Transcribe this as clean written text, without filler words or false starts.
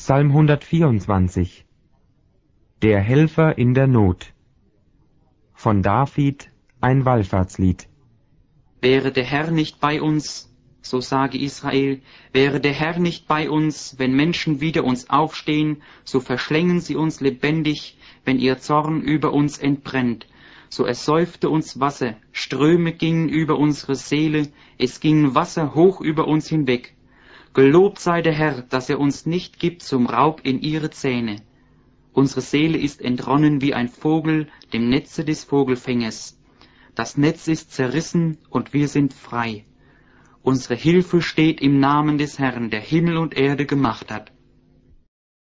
Psalm 124. Der Helfer in der Not. Von David ein Wallfahrtslied. Wäre der Herr nicht bei uns, so sage Israel, wäre der Herr nicht bei uns, wenn Menschen wider uns aufstehen, so verschlängen sie uns lebendig, wenn ihr Zorn über uns entbrennt. So ersäufte uns Wasser, Ströme gingen über unsere Seele, es gingen Wasser hoch über uns hinweg. Gelobt sei der Herr, dass er uns nicht gibt zum Raub in ihre Zähne. Unsere Seele ist entronnen wie ein Vogel dem Netze des Vogelfängers. Das Netz ist zerrissen und wir sind frei. Unsere Hilfe steht im Namen des Herrn, der Himmel und Erde gemacht hat.